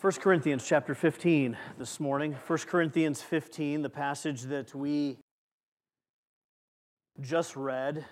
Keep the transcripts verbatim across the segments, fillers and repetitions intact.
First Corinthians chapter fifteen this morning. First Corinthians fifteen, the passage that we just read.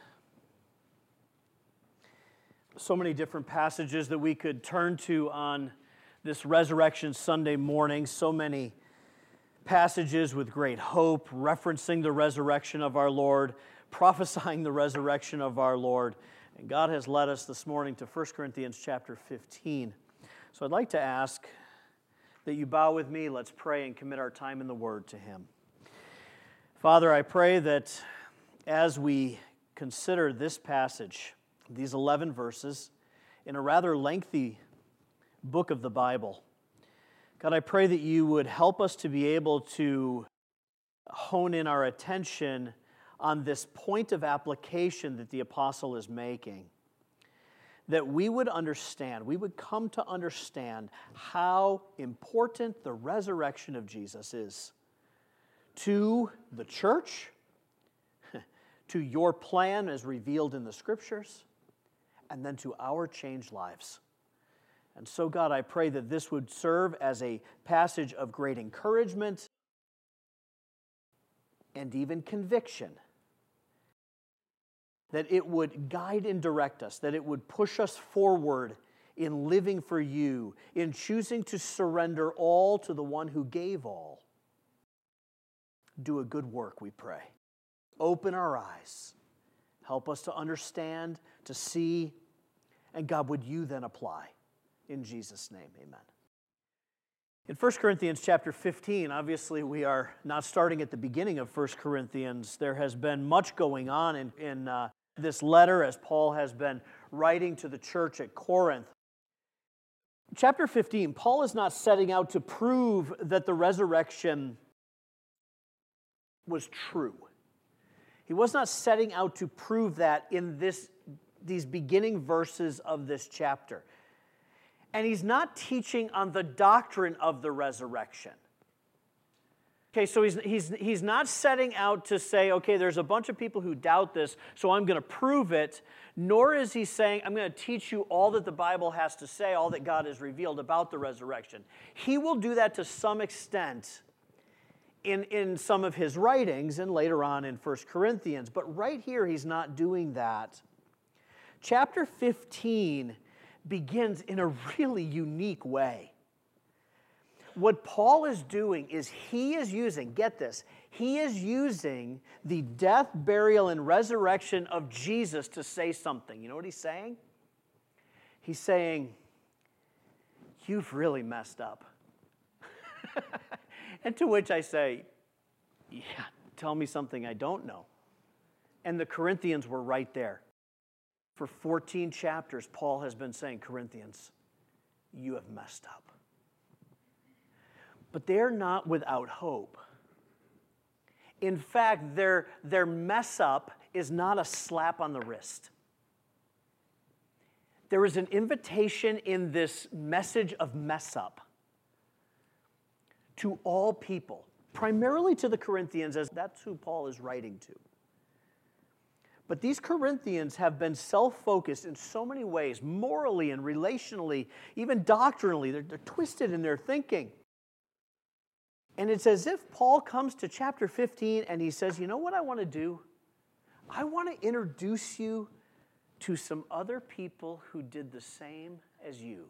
So many different passages that we could turn to on this Resurrection Sunday morning. So many passages with great hope, referencing the resurrection of our Lord, prophesying the resurrection of our Lord. And God has led us this morning to First Corinthians chapter fifteen. So I'd like to ask that you bow with me. Let's pray and commit our time in the Word to Him. Father, I pray that as we consider this passage, these eleven verses, in a rather lengthy book of the Bible, God, I pray that you would help us to be able to hone in our attention on this point of application that the apostle is making. That we would understand, we would come to understand how important the resurrection of Jesus is to the church, to your plan as revealed in the Scriptures, and then to our changed lives. And so, God, I pray that this would serve as a passage of great encouragement and even conviction. That it would guide and direct us, that it would push us forward in living for you, in choosing to surrender all to the one who gave all. Do a good work, we pray. Open our eyes. Help us to understand, to see, and God, would you then apply? In Jesus' name, amen. In First Corinthians chapter fifteen, obviously we are not starting at the beginning of First Corinthians. There has been much going on in, in uh, this letter as Paul has been writing to the church at Corinth. Chapter fifteen, Paul is not setting out to prove that the resurrection was true. He was not setting out to prove that in this, these beginning verses of this chapter. And he's not teaching on the doctrine of the resurrection. Okay, so he's, he's, he's not setting out to say, okay, there's a bunch of people who doubt this, so I'm going to prove it, nor is he saying, I'm going to teach you all that the Bible has to say, all that God has revealed about the resurrection. He will do that to some extent in, in some of his writings and later on in First Corinthians, but right here he's not doing that. Chapter fifteen begins in a really unique way. What Paul is doing is he is using, get this, he is using the death, burial, and resurrection of Jesus to say something. You know what he's saying? He's saying, you've really messed up. And to which I say, yeah, tell me something I don't know. And the Corinthians were right there. For fourteen chapters, Paul has been saying, Corinthians, you have messed up. But they're not without hope. In fact, their, their mess up is not a slap on the wrist. There is an invitation in this message of mess up to all people, primarily to the Corinthians, as that's who Paul is writing to. But these Corinthians have been self-focused in so many ways, morally and relationally, even doctrinally. They're, they're twisted in their thinking. And it's as if Paul comes to chapter fifteen and he says, you know what I want to do? I want to introduce you to some other people who did the same as you.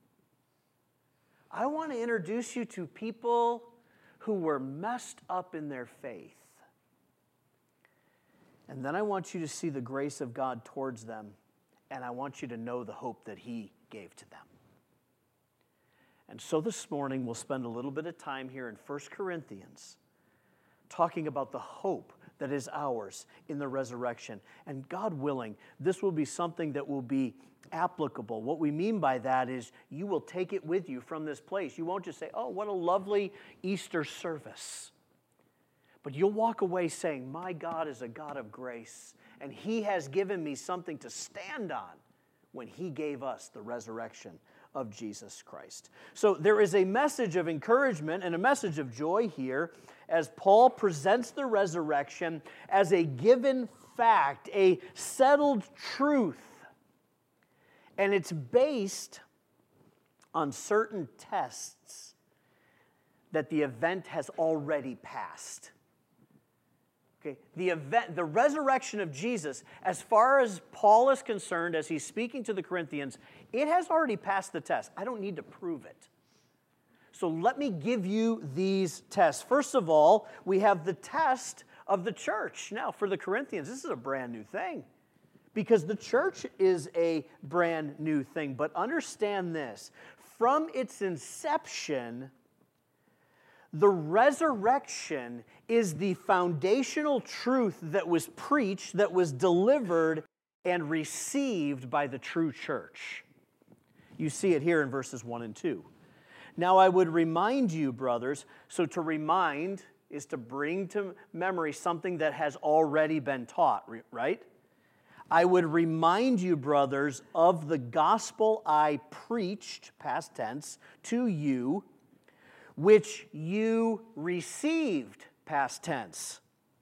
I want to introduce you to people who were messed up in their faith. And then I want you to see the grace of God towards them, and I want you to know the hope that He gave to them. And so this morning we'll spend a little bit of time here in First Corinthians talking about the hope that is ours in the resurrection. And God willing, this will be something that will be applicable. What we mean by that is you will take it with you from this place. You won't just say, oh, what a lovely Easter service. But you'll walk away saying, my God is a God of grace, and He has given me something to stand on when He gave us the resurrection of Jesus Christ. So there is a message of encouragement and a message of joy here as Paul presents the resurrection as a given fact, a settled truth. And it's based on certain tests that the event has already passed. Okay, the event, the resurrection of Jesus, as far as Paul is concerned, as he's speaking to the Corinthians, it has already passed the test. I don't need to prove it. So let me give you these tests. First of all, we have the test of the church. Now, for the Corinthians, this is a brand new thing because the church is a brand new thing. But understand this, from its inception, the resurrection is the foundational truth that was preached, that was delivered, and received by the true church. You see it here in verses one and two. Now I would remind you, brothers, so to remind is to bring to memory something that has already been taught, right? I would remind you, brothers, of the gospel I preached, past tense, to you, which you received, past tense,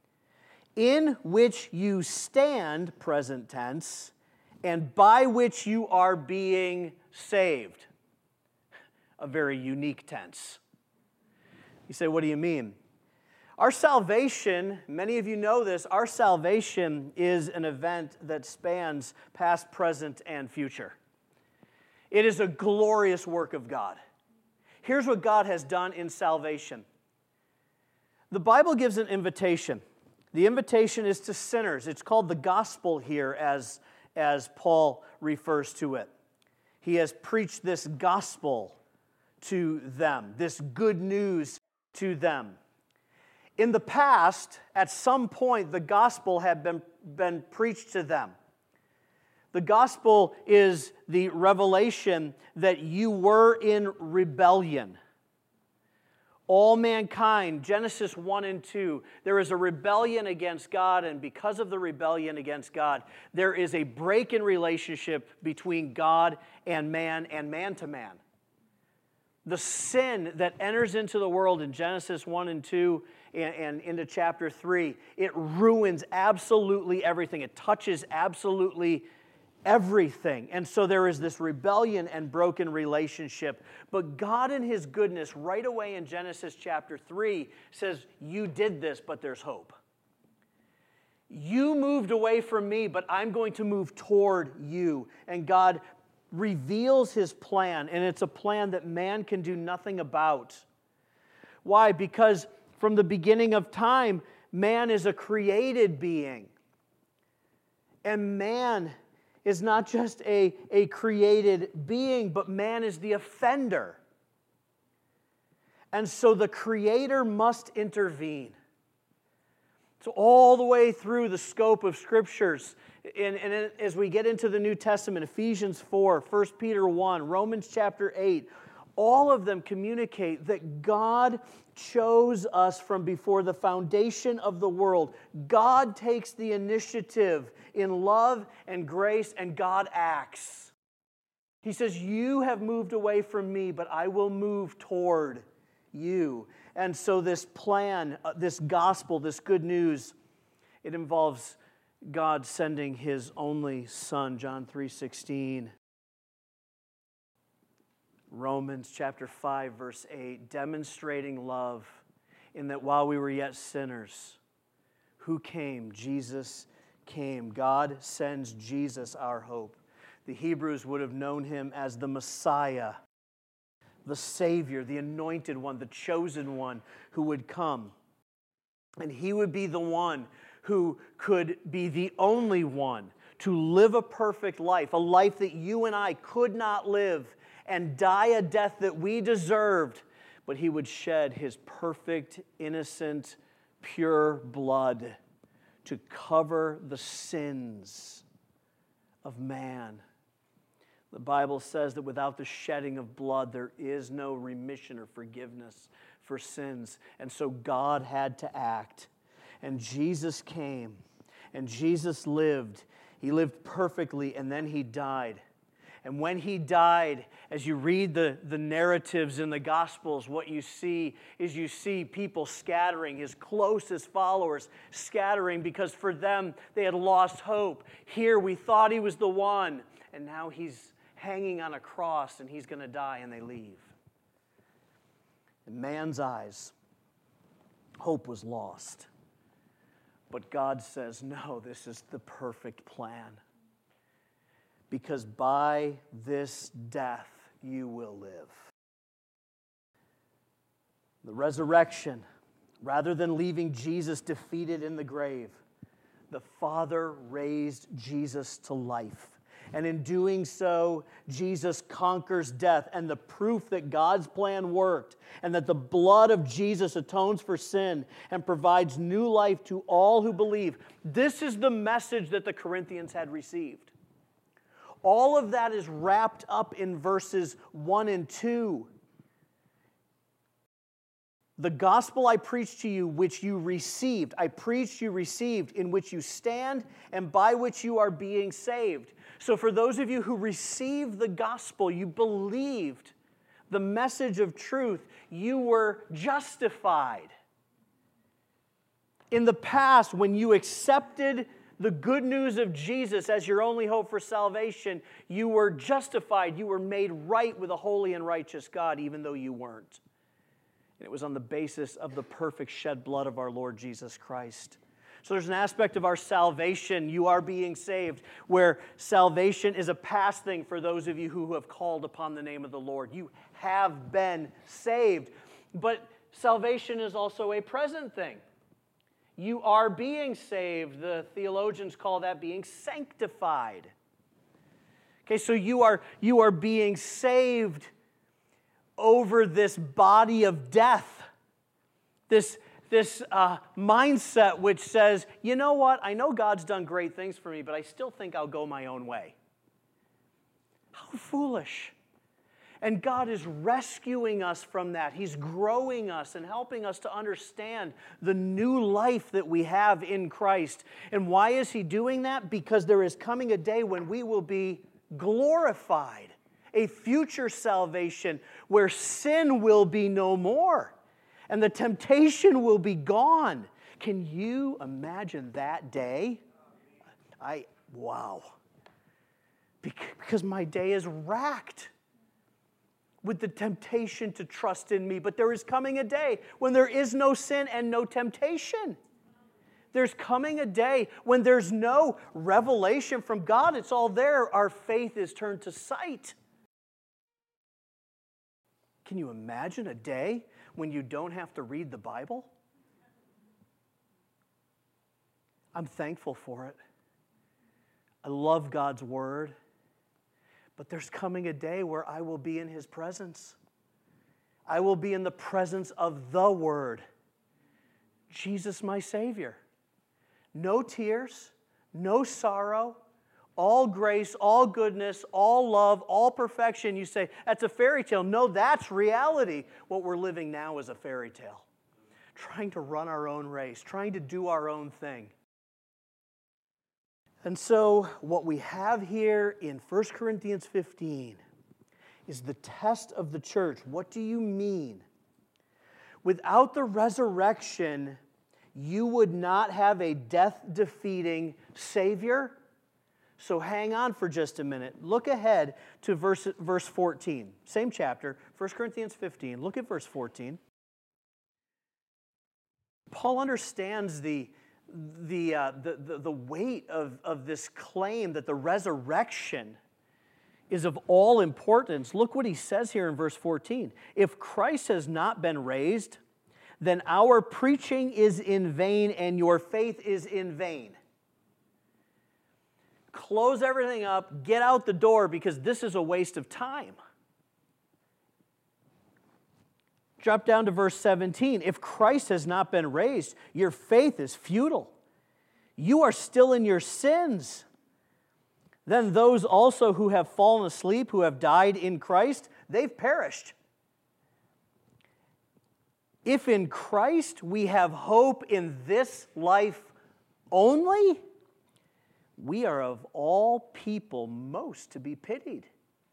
in which you stand, present tense, and by which you are being saved. A very unique tense. You say, what do you mean? Our salvation, many of you know this, our salvation is an event that spans past, present, and future. It is a glorious work of God. Here's what God has done in salvation. The Bible gives an invitation. The invitation is to sinners. It's called the gospel here as, as Paul refers to it. He has preached this gospel to them, this good news to them. In the past, at some point, the gospel had been, been preached to them. The gospel is the revelation that you were in rebellion. All mankind, Genesis one and two, there is a rebellion against God, and because of the rebellion against God, there is a break in relationship between God and man and man to man. The sin that enters into the world in Genesis one and two and, and into chapter three, it ruins absolutely everything. It touches absolutely everything. And so there is this rebellion and broken relationship. But God in His goodness, right away in Genesis chapter three, says, you did this, but there's hope. You moved away from me, but I'm going to move toward you. And God reveals His plan, and it's a plan that man can do nothing about. Why? Because from the beginning of time, man is a created being. And man is not just a, a created being, but man is the offender. And so the Creator must intervene. So all the way through the scope of Scriptures, and, and as we get into the New Testament, Ephesians four, First Peter one, Romans chapter eight, all of them communicate that God chose us from before the foundation of the world. God takes the initiative in love and grace, and God acts. He says, you have moved away from me, but I will move toward you. And so this plan, uh, this gospel, this good news, it involves God sending His only Son, John three sixteen. Romans chapter five, verse eight, demonstrating love in that while we were yet sinners, who came? Jesus came. God sends Jesus our hope. The Hebrews would have known Him as the Messiah, the Savior, the anointed one, the chosen one who would come. And He would be the one who could be the only one to live a perfect life, a life that you and I could not live, and die a death that we deserved. But He would shed His perfect, innocent, pure blood to cover the sins of man. The Bible says that without the shedding of blood, there is no remission or forgiveness for sins. And so God had to act. And Jesus came, and Jesus lived. He lived perfectly, and then He died. And when He died, as you read the, the narratives in the Gospels, what you see is you see people scattering, His closest followers scattering, because for them, they had lost hope. Here, we thought He was the one, and now He's hanging on a cross and he's going to die, and they leave. In man's eyes, hope was lost. But God says, no, this is the perfect plan. Because by this death you will live. The resurrection, rather than leaving Jesus defeated in the grave, the Father raised Jesus to life. And in doing so, Jesus conquers death. And the proof that God's plan worked and that the blood of Jesus atones for sin and provides new life to all who believe. This is the message that the Corinthians had received. All of that is wrapped up in verses one and two. The gospel I preached to you, which you received, I preached, you received, in which you stand, and by which you are being saved. So for those of you who received the gospel, you believed the message of truth, you were justified. In the past, when you accepted the good news of Jesus as your only hope for salvation, you were justified, you were made right with a holy and righteous God, even though you weren't. And it was on the basis of the perfect shed blood of our Lord Jesus Christ. So there's an aspect of our salvation, you are being saved, where salvation is a past thing for those of you who have called upon the name of the Lord. You have been saved. But salvation is also a present thing. You are being saved. The theologians call that being sanctified. Okay, so you are, you are being saved over this body of death, this, this uh, mindset which says, you know what, I know God's done great things for me, but I still think I'll go my own way. How foolish. And God is rescuing us from that. He's growing us and helping us to understand the new life that we have in Christ. And why is He doing that? Because there is coming a day when we will be glorified. A future salvation where sin will be no more and the temptation will be gone. Can you imagine that day? I, wow. Because my day is racked with the temptation to trust in me. But there is coming a day when there is no sin and no temptation. There's coming a day when there's no revelation from God. It's all there. Our faith is turned to sight. Can you imagine a day when you don't have to read the Bible? I'm thankful for it. I love God's Word. But there's coming a day where I will be in His presence. I will be in the presence of the Word. Jesus, my Savior. No tears, no sorrow, all grace, all goodness, all love, all perfection. You say, that's a fairy tale. No, that's reality. What we're living now is a fairy tale. Trying to run our own race, trying to do our own thing. And so what we have here in First Corinthians fifteen is the test of the church. What do you mean? Without the resurrection, you would not have a death-defeating Savior. So hang on for just a minute. Look ahead to verse, verse fourteen. Same chapter, First Corinthians fifteen. Look at verse fourteen. Paul understands the, the, uh, the, the, the weight of, of this claim that the resurrection is of all importance. Look what he says here in verse fourteen. If Christ has not been raised, then our preaching is in vain and your faith is in vain. Close everything up, get out the door, because this is a waste of time. Drop down to verse seventeen. If Christ has not been raised, your faith is futile. You are still in your sins. Then those also who have fallen asleep, who have died in Christ, they've perished. If in Christ we have hope in this life only, we are of all people most to be pitied.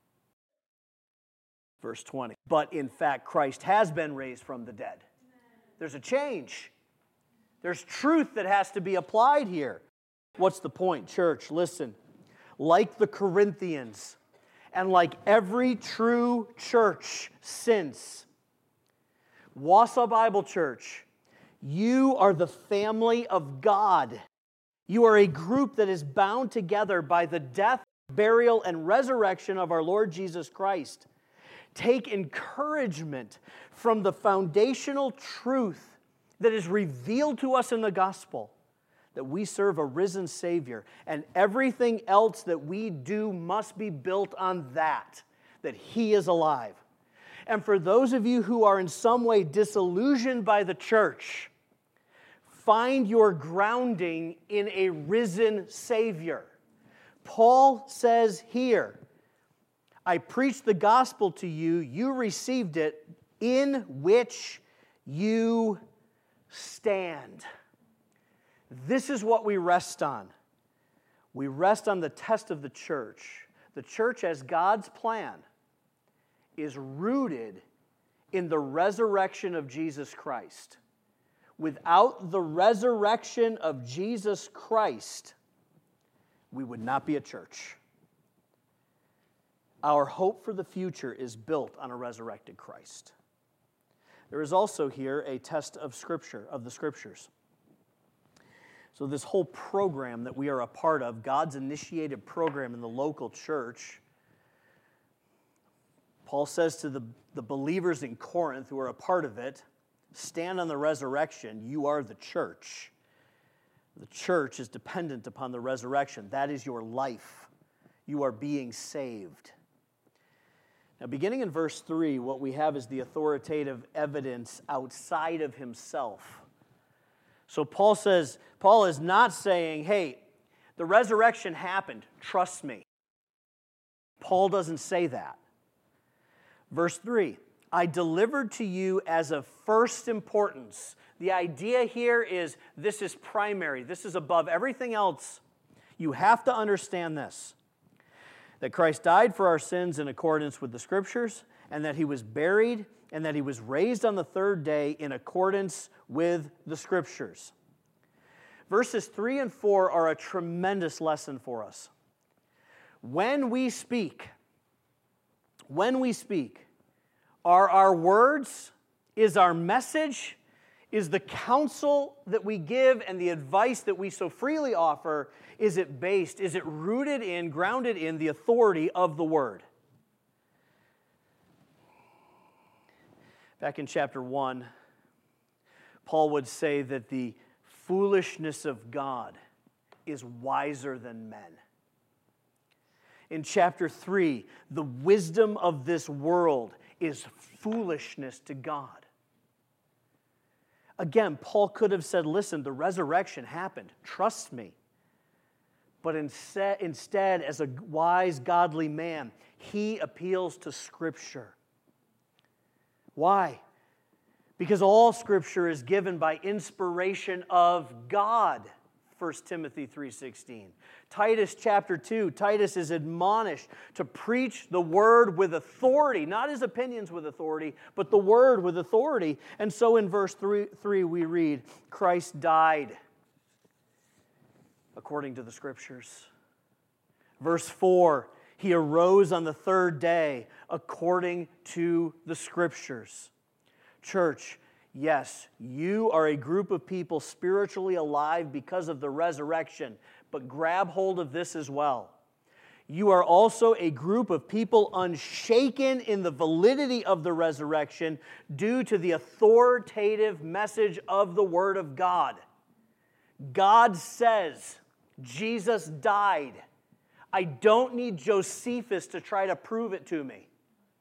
Verse twenty. But in fact, Christ has been raised from the dead. There's a change. There's truth that has to be applied here. What's the point, church? Listen. Like the Corinthians, And like every true church since, Wausau Bible Church, you are the family of God. You are a group that is bound together by the death, burial, and resurrection of our Lord Jesus Christ. Take encouragement from the foundational truth that is revealed to us in the gospel, that we serve a risen Savior, and everything else that we do must be built on that, that He is alive. And for those of you who are in some way disillusioned by the church, find your grounding in a risen Savior. Paul says here, I preached the gospel to you, you received it, in which you stand. This is what we rest on. We rest on the test of the church. The church, as God's plan, is rooted in the resurrection of Jesus Christ. Without the resurrection of Jesus Christ, we would not be a church. Our hope for the future is built on a resurrected Christ. There is also here a test of Scripture, of the Scriptures. So this whole program that we are a part of, God's initiated program in the local church, Paul says to the, the believers in Corinth who are a part of it, stand on the resurrection, you are the church. The church is dependent upon the resurrection. That is your life. You are being saved. Now, beginning in verse three, what we have is the authoritative evidence outside of himself. So Paul says, Paul is not saying, hey, the resurrection happened, trust me. Paul doesn't say that. Verse three, I delivered to you as of first importance. The idea here is this is primary. This is above everything else. You have to understand this. That Christ died for our sins in accordance with the Scriptures, and that He was buried, and that He was raised on the third day in accordance with the Scriptures. Verses three and four are a tremendous lesson for us. When we speak, when we speak, are our words, is our message, is the counsel that we give and the advice that we so freely offer, is it based, is it rooted in, grounded in the authority of the Word? Back in chapter one, Paul would say that the foolishness of God is wiser than men. In chapter three, the wisdom of this world is foolishness to God. Again, Paul could have said, listen, the resurrection happened. Trust me. But instead, instead, as a wise, godly man, he appeals to Scripture. Why? Because all Scripture is given by inspiration of God. First Timothy three sixteen. Titus chapter two, Titus is admonished to preach the word with authority, not his opinions with authority, but the word with authority. And so in verse three, three we read, Christ died according to the Scriptures. Verse four, He arose on the third day according to the Scriptures. Church, yes, you are a group of people spiritually alive because of the resurrection, but grab hold of this as well. You are also a group of people unshaken in the validity of the resurrection due to the authoritative message of the Word of God. God says, Jesus died. I don't need Josephus to try to prove it to me.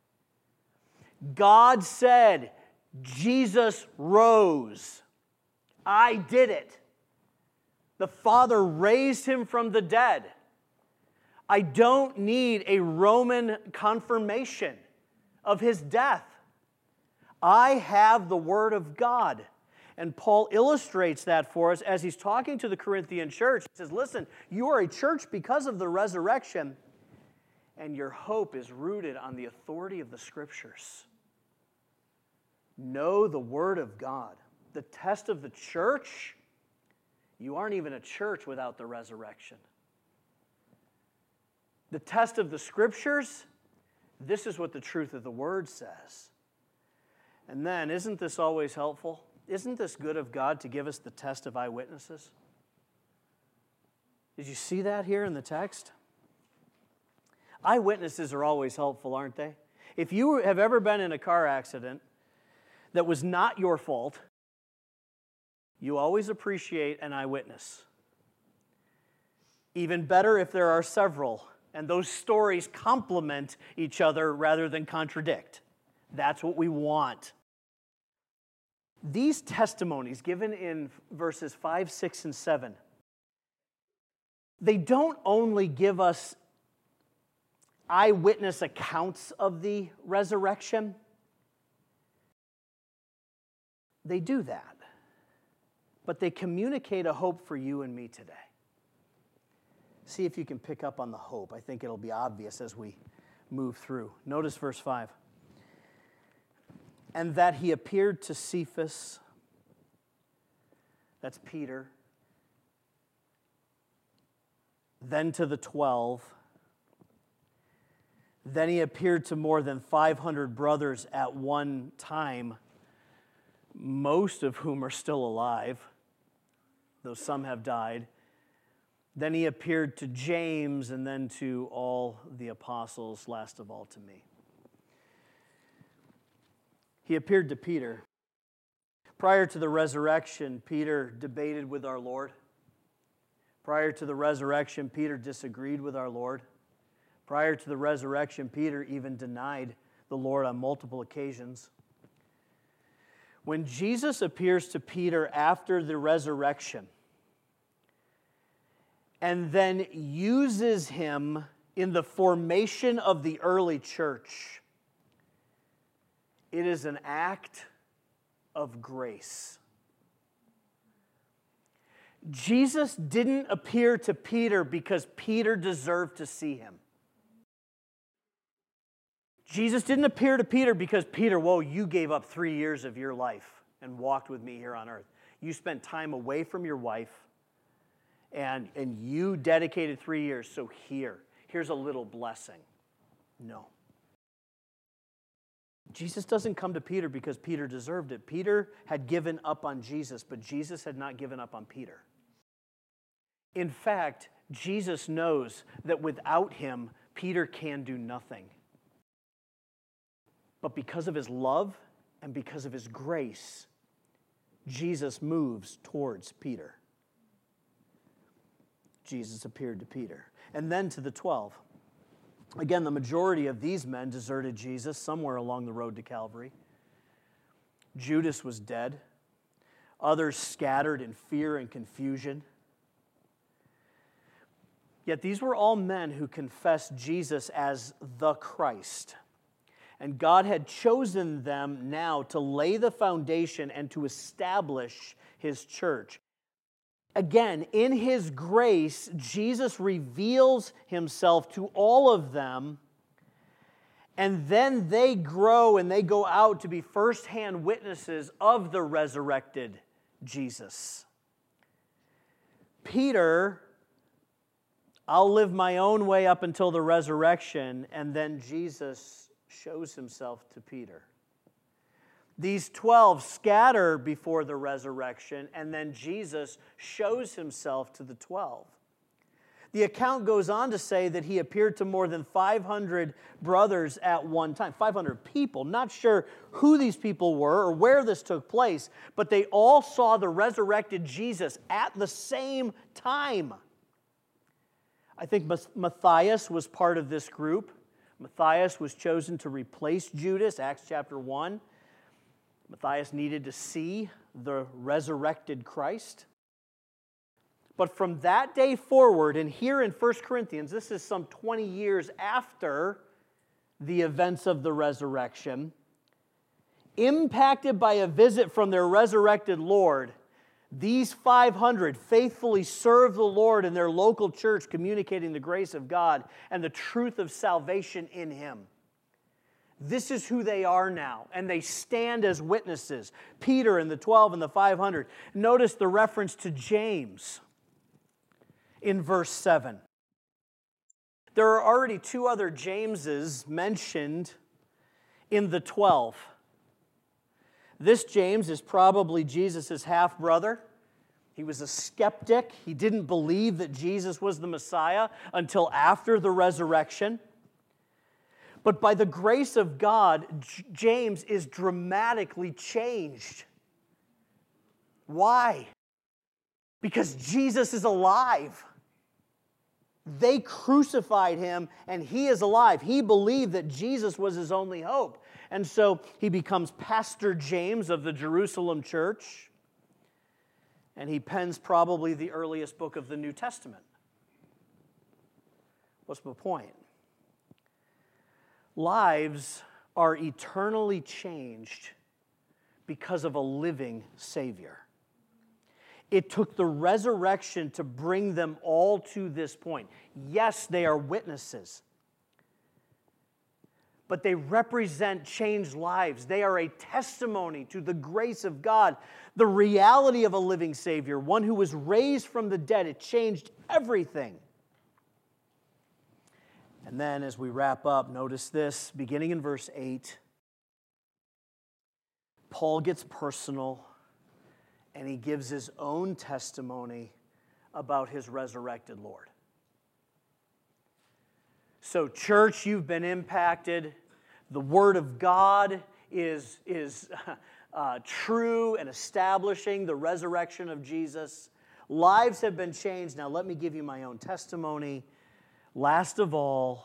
God said, Jesus rose. I did it. The Father raised Him from the dead. I don't need a Roman confirmation of His death. I have the Word of God. And Paul illustrates that for us as he's talking to the Corinthian church. He says, listen, you are a church because of the resurrection, and your hope is rooted on the authority of the Scriptures. Know the Word of God. The test of the church, you aren't even a church without the resurrection. The test of the Scriptures, This is what the truth of the Word says. And then, isn't this always helpful? Isn't this good of God to give us the test of eyewitnesses? Did you see that here in the text? Eyewitnesses are always helpful, aren't they? If you have ever been in a car accident that was not your fault, you always appreciate an eyewitness. Even better if there are several, and those stories complement each other rather than contradict. That's what we want. These testimonies given in verses five, six, and seven, they don't only give us eyewitness accounts of the resurrection. They do that. But they communicate a hope for you and me today. See if you can pick up on the hope. I think it'll be obvious as we move through. Notice verse five. And that he appeared to Cephas, that's Peter, then to the twelve, then he appeared to more than five hundred brothers at one time, most of whom are still alive, though some have died. Then he appeared to James, and then to all the apostles, last of all to me. He appeared to Peter. Prior to the resurrection, Peter debated with our Lord. Prior to the resurrection, Peter disagreed with our Lord. Prior to the resurrection, Peter even denied the Lord on multiple occasions. When Jesus appears to Peter after the resurrection and then uses him in the formation of the early church, it is an act of grace. Jesus didn't appear to Peter because Peter deserved to see him. Jesus didn't appear to Peter because, Peter, whoa, you gave up three years of your life and walked with me here on earth. You spent time away from your wife, and, and you dedicated three years, so here, here's a little blessing. No. Jesus doesn't come to Peter because Peter deserved it. Peter had given up on Jesus, but Jesus had not given up on Peter. In fact, Jesus knows that without him, Peter can do nothing. But because of his love and because of his grace, Jesus moves towards Peter. Jesus appeared to Peter. And then to the twelve. Again, the majority of these men deserted Jesus somewhere along the road to Calvary. Judas was dead. Others scattered in fear and confusion. Yet these were all men who confessed Jesus as the Christ. And God had chosen them now to lay the foundation and to establish his church. Again, in his grace, Jesus reveals himself to all of them, and then they grow and they go out to be firsthand witnesses of the resurrected Jesus. Peter, I'll live my own way up until the resurrection, and then Jesus shows himself to Peter. These twelve scatter before the resurrection, and then Jesus shows himself to the twelve. The account goes on to say that he appeared to more than five hundred brothers at one time. five hundred people. Not sure who these people were or where this took place, but they all saw the resurrected Jesus at the same time. I think Matthias was part of this group. Matthias was chosen to replace Judas, Acts chapter one. Matthias needed to see the resurrected Christ. But from that day forward, and here in First Corinthians, this is some twenty years after the events of the resurrection, impacted by a visit from their resurrected Lord, these five hundred faithfully serve the Lord in their local church, communicating the grace of God and the truth of salvation in him. This is who they are now, and they stand as witnesses. Peter and the twelve and the five hundred. Notice the reference to James in verse seven. There are already two other Jameses mentioned in the twelve. This James is probably Jesus' half-brother. He was a skeptic. He didn't believe that Jesus was the Messiah until after the resurrection. But by the grace of God, J- James is dramatically changed. Why? Because Jesus is alive. They crucified him, and he is alive. He believed that Jesus was his only hope. And so he becomes Pastor James of the Jerusalem church, and he pens probably the earliest book of the New Testament. What's my point? Lives are eternally changed because of a living Savior. It took the resurrection to bring them all to this point. Yes, they are witnesses, but they represent changed lives. They are a testimony to the grace of God, the reality of a living Savior, one who was raised from the dead. It changed everything. And then as we wrap up, notice this, beginning in verse eight, Paul gets personal, and he gives his own testimony about his resurrected Lord. So, church, you've been impacted. The Word of God is, is uh, true and establishing the resurrection of Jesus. Lives have been changed. Now, let me give you my own testimony. Last of all,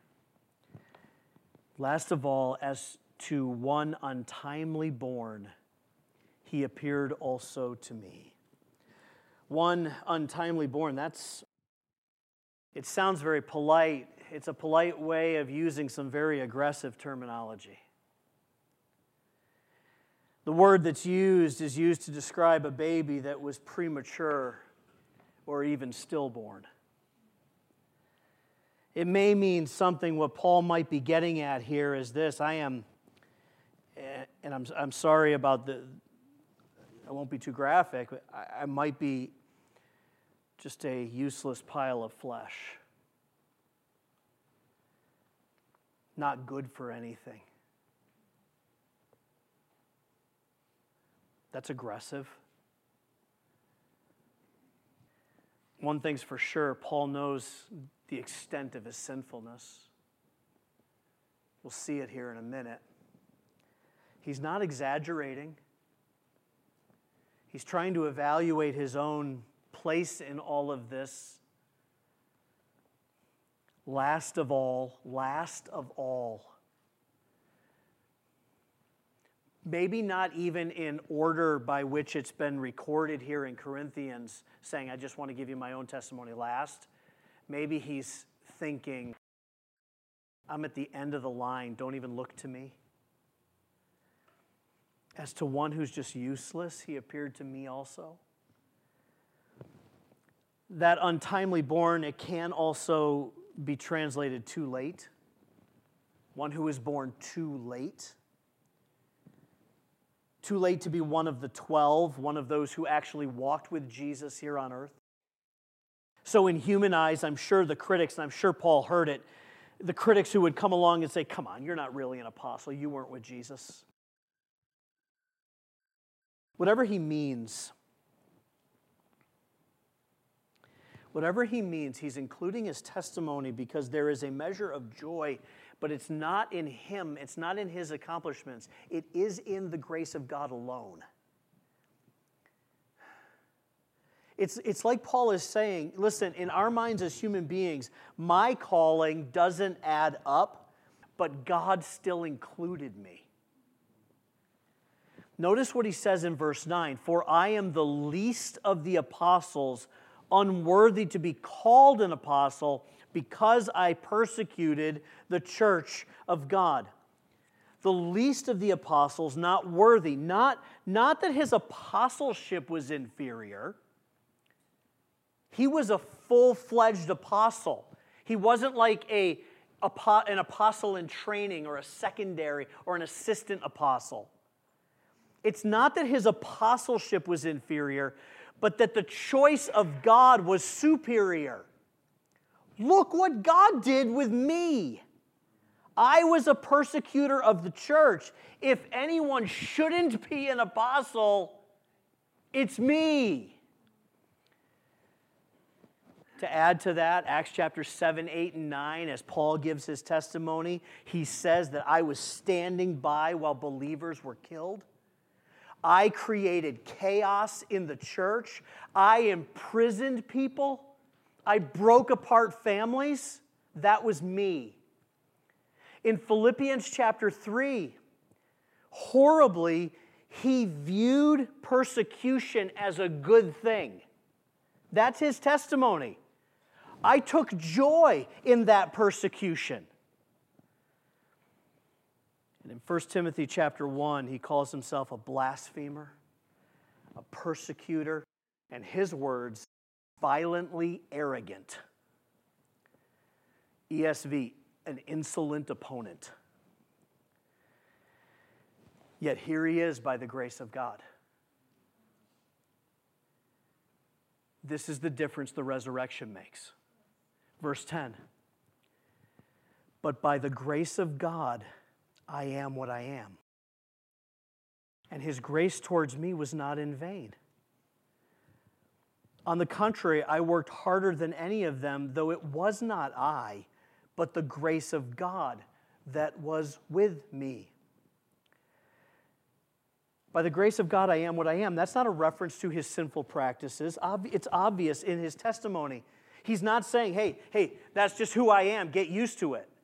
last of all, as to one untimely born, he appeared also to me. One untimely born, that's, it sounds very polite. It's a polite way of using some very aggressive terminology. The word that's used is used to describe a baby that was premature or even stillborn. It may mean something. What Paul might be getting at here is this. I am, and I'm, I'm sorry about the, I won't be too graphic, but I, I might be just a useless pile of flesh. Not good for anything. That's aggressive. One thing's for sure, Paul knows the extent of his sinfulness. We'll see it here in a minute. He's not exaggerating. He's trying to evaluate his own place in all of this. Last of all, last of all. Maybe not even in order by which it's been recorded here in Corinthians, saying, I just want to give you my own testimony last. Maybe he's thinking, I'm at the end of the line, don't even look to me. As to one who's just useless, he appeared to me also. That untimely born, it can also be translated too late. One who is born too late. Too late to be one of the twelve, one of those who actually walked with Jesus here on earth. So in human eyes, I'm sure the critics, and I'm sure Paul heard it, the critics who would come along and say, come on, you're not really an apostle. You weren't with Jesus. Whatever he means, whatever he means, he's including his testimony because there is a measure of joy, but it's not in him, it's not in his accomplishments. It is in the grace of God alone. It's, it's like Paul is saying, listen, in our minds as human beings, my calling doesn't add up, but God still included me. Notice what he says in verse nine, for I am the least of the apostles, unworthy to be called an apostle, because I persecuted the church of God. The least of the apostles, not worthy, not, not that his apostleship was inferior. He was a full-fledged apostle. He wasn't like a, an apostle in training or a secondary or an assistant apostle. It's not that his apostleship was inferior, but that the choice of God was superior. Look what God did with me. I was a persecutor of the church. If anyone shouldn't be an apostle, it's me. To add to that, Acts chapter seven, eight, and nine, as Paul gives his testimony, he says that I was standing by while believers were killed. I created chaos in the church. I imprisoned people. I broke apart families. That was me. In Philippians chapter three, horribly, he viewed persecution as a good thing. That's his testimony. I took joy in that persecution. And in First Timothy chapter one, he calls himself a blasphemer, a persecutor, and his words, violently arrogant. E S V, an insolent opponent. Yet here he is by the grace of God. This is the difference the resurrection makes. Verse ten. But by the grace of God, I am what I am. And his grace towards me was not in vain. On the contrary, I worked harder than any of them, though it was not I, but the grace of God that was with me. By the grace of God, I am what I am. That's not a reference to his sinful practices. It's obvious in his testimony. He's not saying, hey, hey, that's just who I am. Get used to it.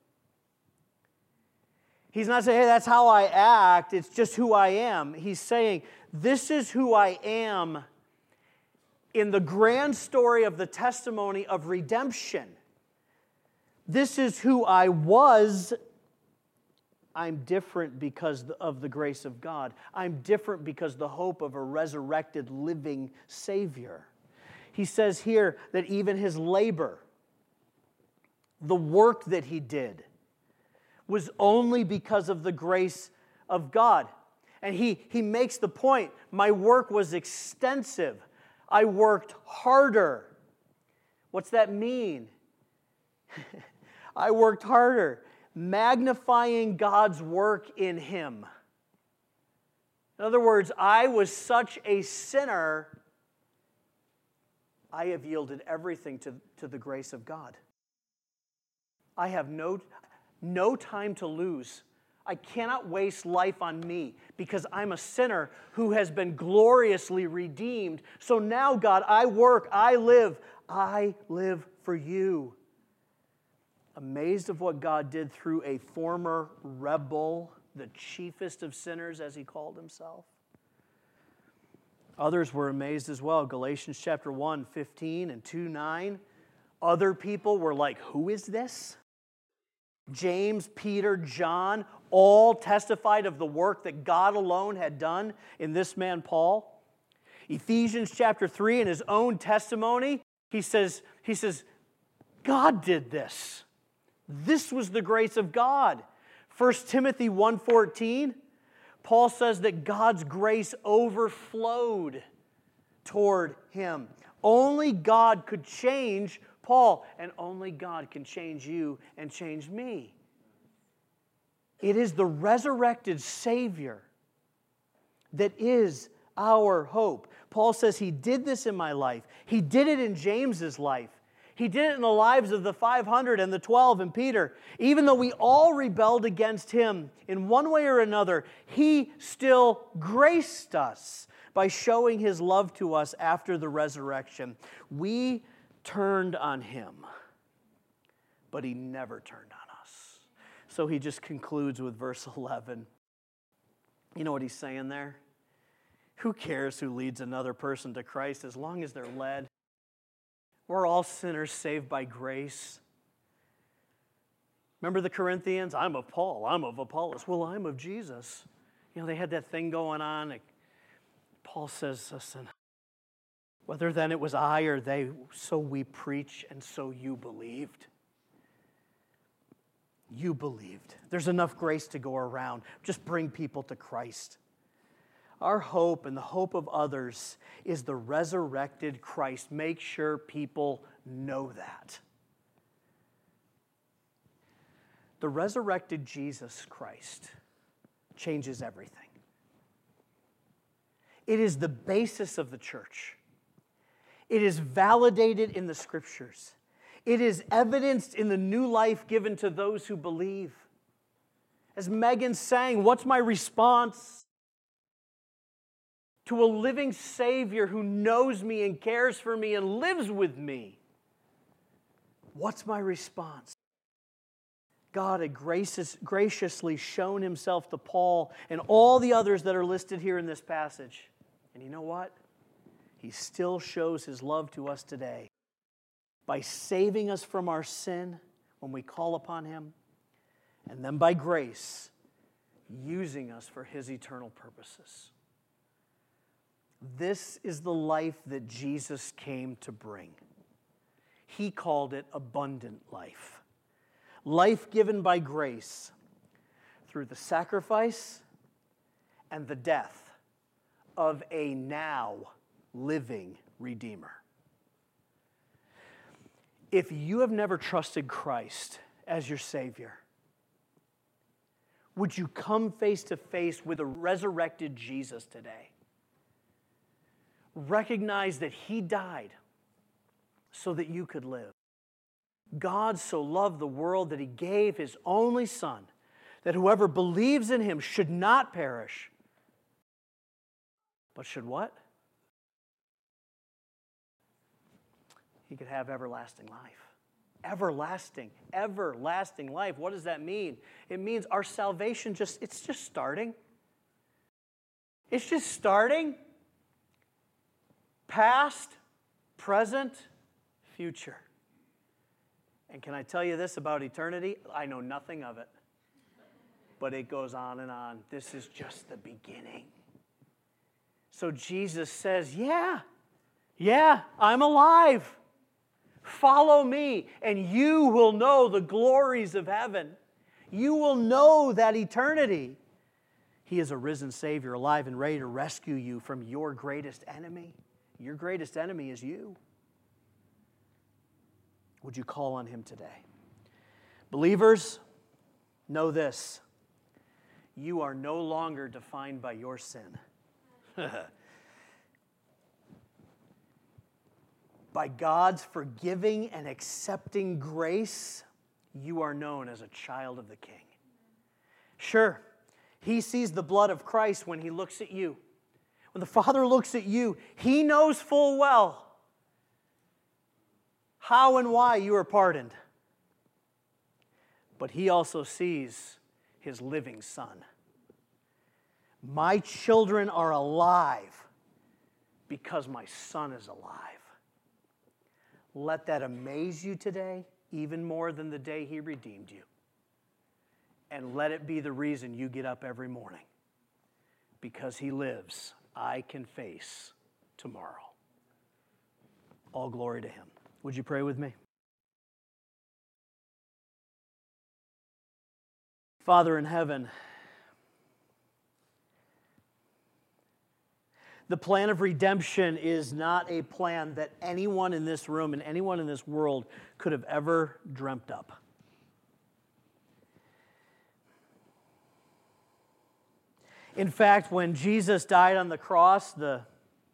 He's not saying, hey, that's how I act. It's just who I am. He's saying, this is who I am in the grand story of the testimony of redemption. This is who I was. I'm different because of the grace of God. I'm different because the hope of a resurrected, living Savior. He says here that even his labor, the work that he did, was only because of the grace of God. And he, he makes the point, my work was extensive. I worked harder. What's that mean? I worked harder, magnifying God's work in him. In other words, I was such a sinner, I have yielded everything to, to the grace of God. I have no, no time to lose. I cannot waste life on me because I'm a sinner who has been gloriously redeemed. So now, God, I work, I live, I live for you. Amazed of what God did through a former rebel, the chiefest of sinners, as he called himself. Others were amazed as well. Galatians chapter one, fifteen and two, nine. Other people were like, who is this? James, Peter, John, all testified of the work that God alone had done in this man, Paul. Ephesians chapter three, in his own testimony, he says, he says, God did this. This was the grace of God. First Timothy one fourteen, Paul says that God's grace overflowed toward him. Only God could change Paul, and only God can change you and change me. It is the resurrected Savior that is our hope. Paul says he did this in my life. He did it in James's life. He did it in the lives of the five hundred and the twelve and Peter. Even though we all rebelled against him in one way or another, he still graced us by showing his love to us after the resurrection. We turned on him, but he never turned on us. So he just concludes with verse eleven. You know what he's saying there? Who cares who leads another person to Christ as long as they're led? We're all sinners saved by grace. Remember the Corinthians? I'm of Paul. I'm of Apollos. Well, I'm of Jesus. You know, they had that thing going on. Like, Paul says, listen, whether then it was I or they, so we preach and so you believed. You believed. There's enough grace to go around. Just bring people to Christ. Our hope and the hope of others is the resurrected Christ. Make sure people know that. The resurrected Jesus Christ changes everything. It is the basis of the church. It is validated in the Scriptures. It is evidenced in the new life given to those who believe. As Megan sang, what's my response to a living Savior who knows me and cares for me and lives with me? What's my response? God had gracious, graciously shown himself to Paul and all the others that are listed here in this passage. And you know what? He still shows his love to us today by saving us from our sin when we call upon him, and then by grace, using us for his eternal purposes. This is the life that Jesus came to bring. He called it abundant life. Life given by grace through the sacrifice and the death of a now living Redeemer. If you have never trusted Christ as your Savior, would you come face to face with a resurrected Jesus today? Recognize that he died so that you could live. God so loved the world that he gave his only Son, that whoever believes in him should not perish, but should what? He could have everlasting life. Everlasting, everlasting life. What does that mean? It means our salvation just, it's just starting. It's just starting. Past, present, future. And can I tell you this about eternity? I know nothing of it. But it goes on and on. This is just the beginning. So Jesus says, yeah, yeah, I'm alive. Follow me, and you will know the glories of heaven. You will know that eternity. He is a risen Savior, alive and ready to rescue you from your greatest enemy. Your greatest enemy is you. Would you call on him today? Believers, know this. You are no longer defined by your sin. By God's forgiving and accepting grace, you are known as a child of the King. Sure, he sees the blood of Christ when he looks at you. When the Father looks at you, he knows full well how and why you are pardoned. But he also sees his living Son. My children are alive because my Son is alive. Let that amaze you today, even more than the day he redeemed you. And let it be the reason you get up every morning. Because he lives, I can face tomorrow. All glory to him. Would you pray with me? Father in heaven, the plan of redemption is not a plan that anyone in this room and anyone in this world could have ever dreamt up. In fact, when Jesus died on the cross, the,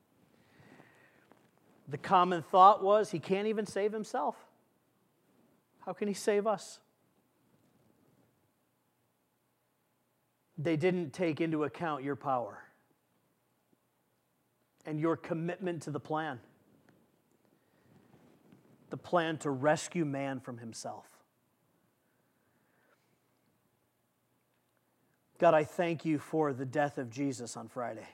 the common thought was he can't even save himself. How can he save us? They didn't take into account your power and your commitment to the plan. The plan to rescue man from himself. God, I thank you for the death of Jesus on Friday.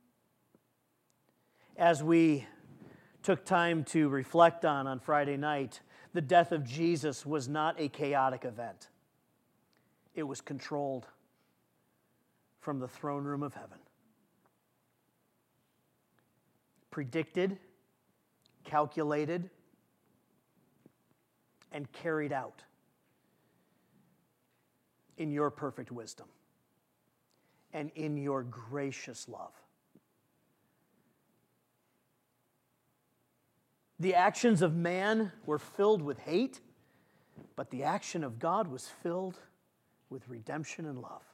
As we took time to reflect on on Friday night, the death of Jesus was not a chaotic event. It was controlled from the throne room of heaven. Predicted, calculated, and carried out in your perfect wisdom and in your gracious love. The actions of man were filled with hate, but the action of God was filled with redemption and love.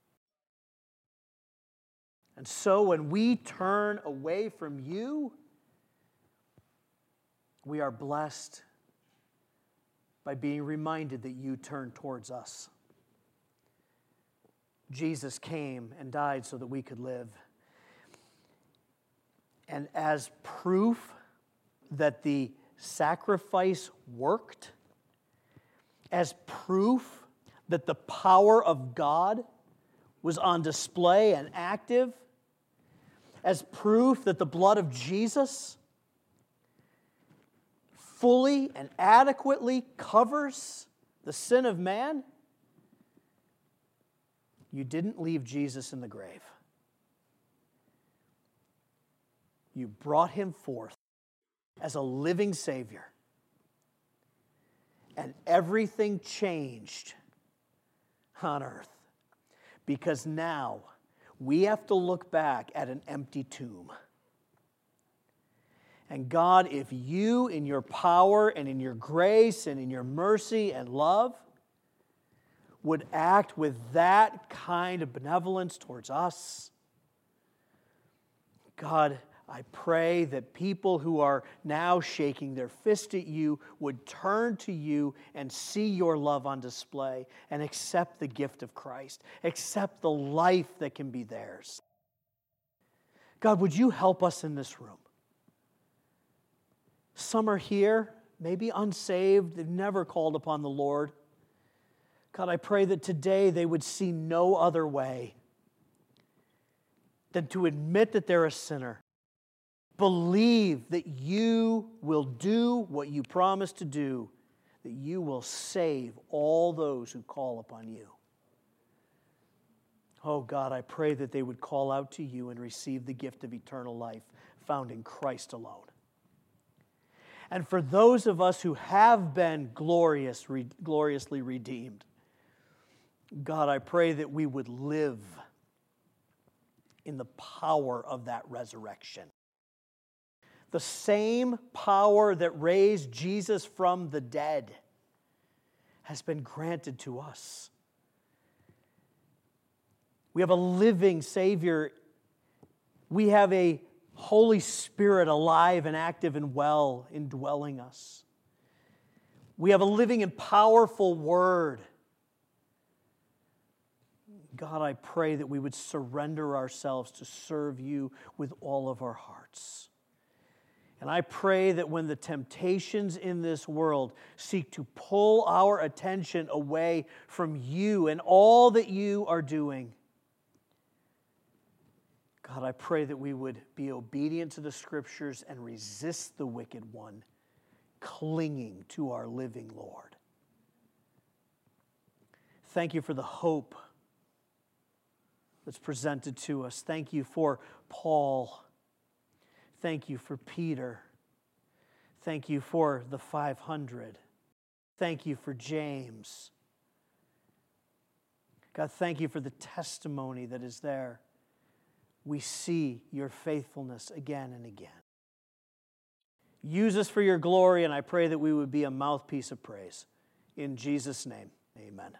And so when we turn away from you, we are blessed by being reminded that you turn towards us. Jesus came and died so that we could live. And as proof that the sacrifice worked, as proof that the power of God was on display and active, as proof that the blood of Jesus fully and adequately covers the sin of man, you didn't leave Jesus in the grave. You brought him forth as a living Savior. And everything changed on earth. Because now we have to look back at an empty tomb. And God, if you in your power and in your grace and in your mercy and love would act with that kind of benevolence towards us, God, I pray that people who are now shaking their fist at you would turn to you and see your love on display and accept the gift of Christ, accept the life that can be theirs. God, would you help us in this room? Some are here, maybe unsaved, they've never called upon the Lord. God, I pray that today they would see no other way than to admit that they're a sinner. Believe that you will do what you promised to do, that you will save all those who call upon you. Oh God, I pray that they would call out to you and receive the gift of eternal life found in Christ alone. And for those of us who have been glorious, re- gloriously redeemed, God, I pray that we would live in the power of that resurrection. The same power that raised Jesus from the dead has been granted to us. We have a living Savior. We have a Holy Spirit alive and active and well indwelling us. We have a living and powerful Word. God, I pray that we would surrender ourselves to serve you with all of our hearts. And I pray that when the temptations in this world seek to pull our attention away from you and all that you are doing, God, I pray that we would be obedient to the Scriptures and resist the wicked one, clinging to our living Lord. Thank you for the hope that's presented to us. Thank you for Paul. Thank you for Peter. Thank you for the five hundred. Thank you for James. God, thank you for the testimony that is there. We see your faithfulness again and again. Use us for your glory, and I pray that we would be a mouthpiece of praise. In Jesus' name, amen.